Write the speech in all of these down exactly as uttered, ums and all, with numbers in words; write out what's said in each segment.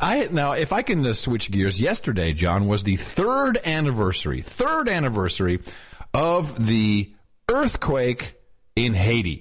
I now, if I can uh, switch gears, yesterday, John, was the third anniversary, third anniversary of the earthquake in Haiti.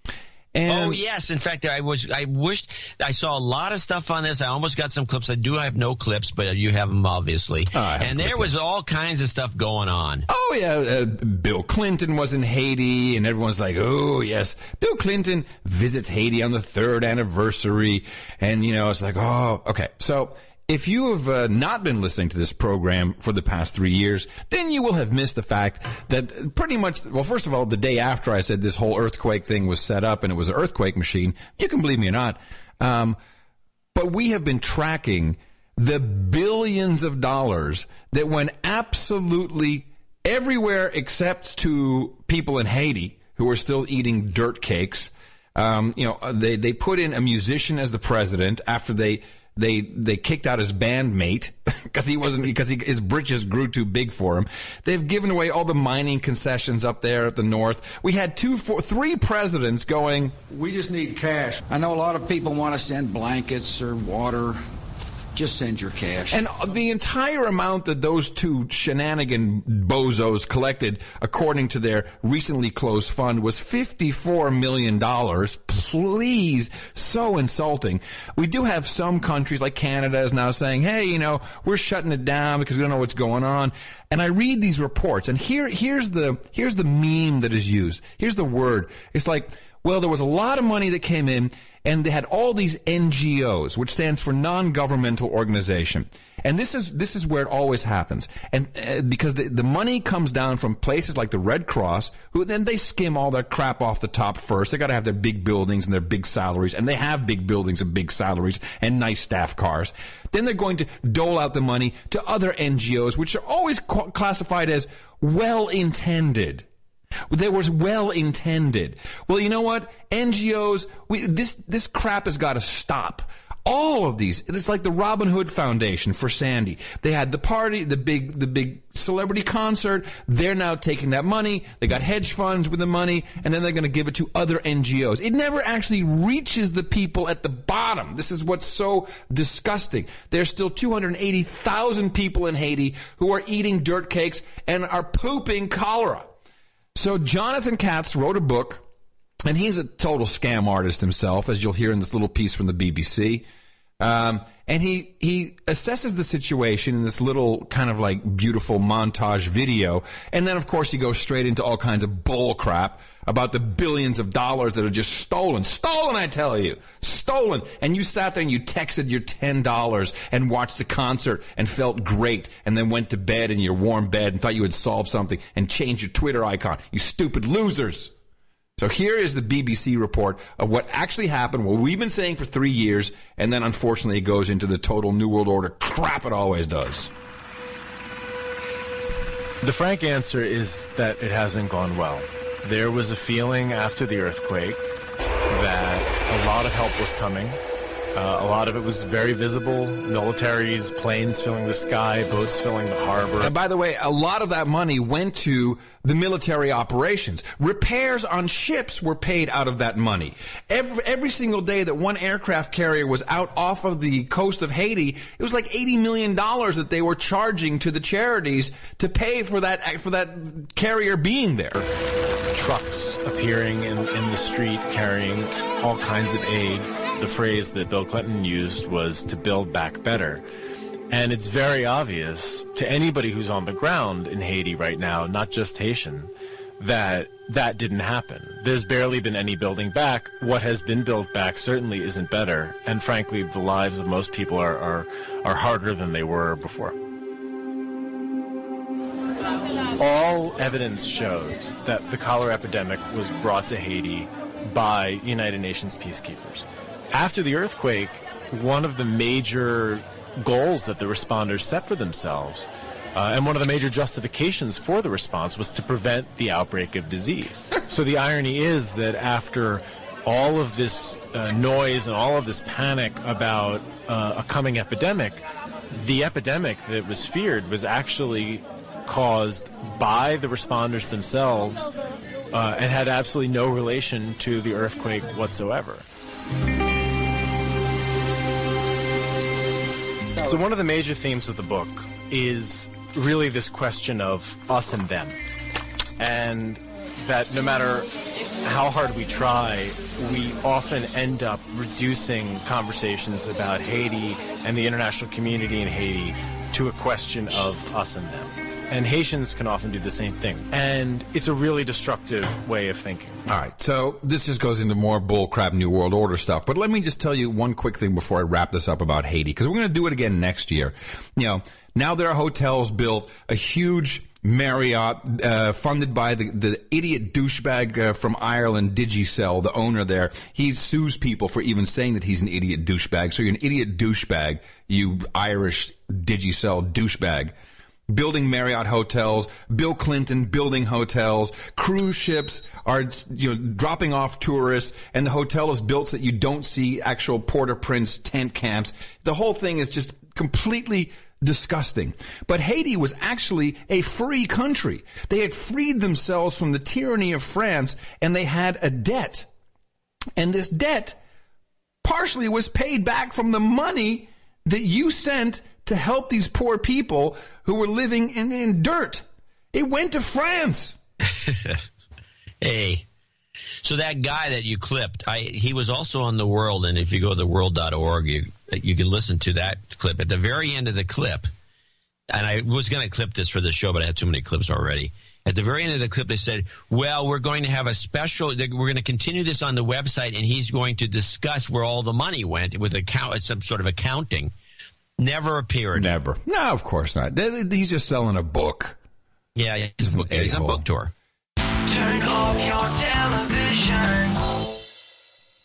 And oh, yes. In fact, I was, I wished I saw a lot of stuff on this. I almost got some clips. I do have no clips, but you have them, obviously. Oh, and there was all kinds of stuff going on. Oh, yeah. Uh, Bill Clinton was in Haiti, and everyone's like, oh, yes. Bill Clinton visits Haiti on the third anniversary. And, you know, it's like, oh, okay. So if you have uh, not been listening to this program for the past three years, then you will have missed the fact that pretty much, well, first of all, the day after I said this whole earthquake thing was set up and it was an earthquake machine, you can believe me or not, um, but we have been tracking the billions of dollars that went absolutely everywhere except to people in Haiti who are still eating dirt cakes. Um, you know, they, they put in a musician as the president after they They they kicked out his bandmate because he wasn't because he, his britches grew too big for him. They've given away all the mining concessions up there at the north. We had two, four, three presidents going, we just need cash. I know a lot of people want to send blankets or water. Just send your cash. And the entire amount that those two shenanigan bozos collected, according to their recently closed fund, was fifty-four million dollars. Please, so insulting. We do have some countries, like Canada, is now saying, hey, you know, we're shutting it down because we don't know what's going on. And I read these reports, and here, here's the, here's the meme that is used. Here's the word. It's like, well, there was a lot of money that came in, and they had all these N G Os, which stands for non-governmental organization. And this is this is where it always happens. And uh, because the, the money comes down from places like the Red Cross, who then they skim all their crap off the top first. They got to have their big buildings and their big salaries, and they have big buildings and big salaries and nice staff cars. Then they're going to dole out the money to other N G Os, which are always qu- classified as well-intended. They were well intended. Well, you know what? N G Os, we, this this crap has got to stop. All of these, it's like the Robin Hood Foundation for Sandy. They had the party, the big the big celebrity concert. They're now taking that money. They got hedge funds with the money, and then they're going to give it to other N G Os. It never actually reaches the people at the bottom. This is what's so disgusting. There's still two hundred eighty thousand people in Haiti who are eating dirt cakes and are pooping cholera. So Jonathan Katz wrote a book, and he's a total scam artist himself, as you'll hear in this little piece from the B B C. Um, and he, he assesses the situation in this little kind of like beautiful montage video. And then, of course, he goes straight into all kinds of bull crap about the billions of dollars that are just stolen. Stolen, I tell you. Stolen. And you sat there and you texted your ten dollars and watched the concert and felt great and then went to bed in your warm bed and thought you had solved something and changed your Twitter icon. You stupid losers. So here is the B B C report of what actually happened, what we've been saying for three years, and then unfortunately it goes into the total New World Order crap it always does. The frank answer is that it hasn't gone well. There was a feeling after the earthquake that a lot of help was coming. Uh, a lot of it was very visible. Militaries, planes filling the sky, boats filling the harbor. And by the way, a lot of that money went to the military operations. Repairs on ships were paid out of that money. Every, every single day that one aircraft carrier was out off of the coast of Haiti, it was like eighty million dollars that they were charging to the charities to pay for that, for that carrier being there. Trucks appearing in, in the street carrying all kinds of aid. The phrase that Bill Clinton used was to build back better. And it's very obvious to anybody who's on the ground in Haiti right now, not just Haitian, that that didn't happen. There's barely been any building back. What has been built back certainly isn't better. And frankly, the lives of most people are, are, are harder than they were before. All evidence shows that the cholera epidemic was brought to Haiti by United Nations peacekeepers. After the earthquake, one of the major goals that the responders set for themselves, uh, and one of the major justifications for the response, was to prevent the outbreak of disease. So the irony is that after all of this uh, noise and all of this panic about uh, a coming epidemic, the epidemic that was feared was actually caused by the responders themselves uh, and had absolutely no relation to the earthquake whatsoever. So one of the major themes of the book is really this question of us and them. And that no matter how hard we try, we often end up reducing conversations about Haiti and the international community in Haiti to a question of us and them. And Haitians can often do the same thing. And it's a really destructive way of thinking. All right, so this just goes into more bullcrap New World Order stuff. But let me just tell you one quick thing before I wrap this up about Haiti, because we're going to do it again next year. You know, now there are hotels built, a huge Marriott, uh, funded by the, the idiot douchebag uh, from Ireland, Digicel, the owner there. He sues people for even saying that he's an idiot douchebag. So you're an idiot douchebag, you Irish Digicel douchebag. Building Marriott hotels, Bill Clinton building hotels, cruise ships are, you know, dropping off tourists, and the hotel is built so that you don't see actual Port-au-Prince tent camps. The whole thing is just completely disgusting. But Haiti was actually a free country. They had freed themselves from the tyranny of France, and they had a debt. And this debt partially was paid back from the money that you sent to help these poor people who were living in, in dirt. It went to France. Hey, so that guy that you clipped, I, he was also on The World, and if you go to the world dot org, you, you can listen to that clip. At the very end of the clip, and I was going to clip this for the show, but I had too many clips already. At the very end of the clip, they said, well, we're going to have a special, we're going to continue this on the website, and he's going to discuss where all the money went with account, some sort of accounting. Never appeared. Never. No, of course not. He's just selling a book. Yeah, he's, book, he's on book tour. Turn off your television.